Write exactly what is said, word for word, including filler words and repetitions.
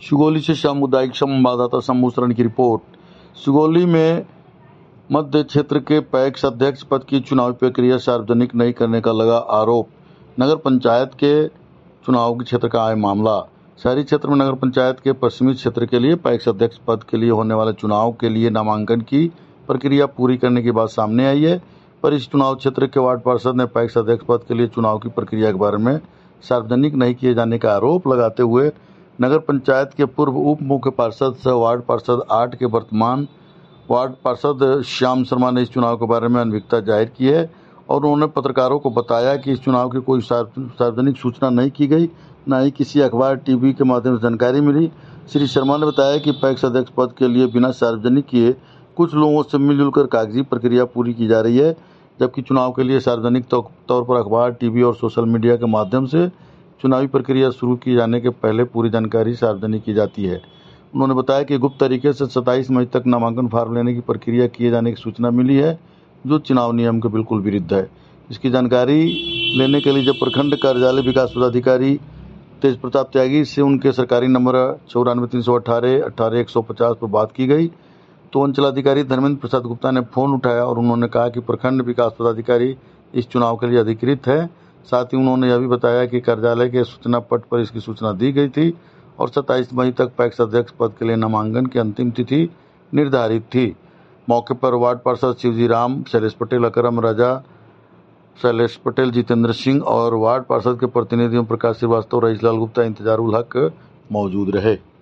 सुगौली से सामुदायिक संवाददाता शंभू शरण की रिपोर्ट। सुगौली में मध्य क्षेत्र के पैक्स अध्यक्ष पद की चुनावी प्रक्रिया सार्वजनिक नहीं करने का लगा आरोप। नगर पंचायत के चुनाव के क्षेत्र का आया मामला। शहरी क्षेत्र में नगर पंचायत के पश्चिमी क्षेत्र के लिए पैक्स अध्यक्ष पद के लिए होने वाले चुनाव के लिए नामांकन की प्रक्रिया पूरी करने की बात सामने आई है, पर इस चुनाव क्षेत्र के वार्ड पार्षद ने पैक्स अध्यक्ष पद के लिए चुनाव की प्रक्रिया के बारे में सार्वजनिक नहीं किए जाने का आरोप लगाते हुए नगर पंचायत के पूर्व उप मुख्य पार्षद सह वार्ड पार्षद आठ के वर्तमान वार्ड पार्षद श्याम शर्मा ने इस चुनाव के बारे में अनभिज्ञता जाहिर की है और उन्होंने पत्रकारों को बताया कि इस चुनाव की कोई सार्वजनिक सूचना नहीं की गई, न ही किसी अखबार टीवी के माध्यम से जानकारी मिली। श्री शर्मा ने बताया कि पैक्स अध्यक्ष पद के लिए बिना सार्वजनिक किए कुछ लोगों से मिलजुल कर कागजी प्रक्रिया पूरी की जा रही है, जबकि चुनाव के लिए सार्वजनिक तौर पर अखबार, टीवी और सोशल मीडिया के माध्यम से चुनावी प्रक्रिया शुरू किए जाने के पहले पूरी जानकारी सार्वजनिक की जाती है। उन्होंने बताया कि गुप्त तरीके से सत्ताईस मई तक नामांकन फार्म लेने की प्रक्रिया किए जाने की सूचना मिली है, जो चुनाव नियम के बिल्कुल विरुद्ध है। इसकी जानकारी लेने के लिए जब प्रखंड कार्यालय विकास पदाधिकारी तेज प्रताप त्यागी से उनके सरकारी नंबर चौरानवे तीन सौ अठारह अठारह एक सौ पचास पर बात की गई, तो अंचलाधिकारी धर्मेंद्र प्रसाद गुप्ता ने फोन उठाया और उन्होंने कहा कि प्रखंड विकास पदाधिकारी इस चुनाव के लिए अधिकृत है। साथ ही उन्होंने यह भी बताया कि कार्यालय के सूचना पट पर इसकी सूचना दी गई थी और सत्ताईस मई तक पैक्स अध्यक्ष पद के लिए नामांकन की अंतिम तिथि निर्धारित थी। मौके पर वार्ड पार्षद शिवजी राम, शैलेश पटेल, अकरम राजा, शैलेश पटेल, जितेंद्र सिंह और वार्ड पार्षद के प्रतिनिधियों प्रकाश श्रीवास्तव, रईस लाल गुप्ता, इंतजारुल हक मौजूद रहे।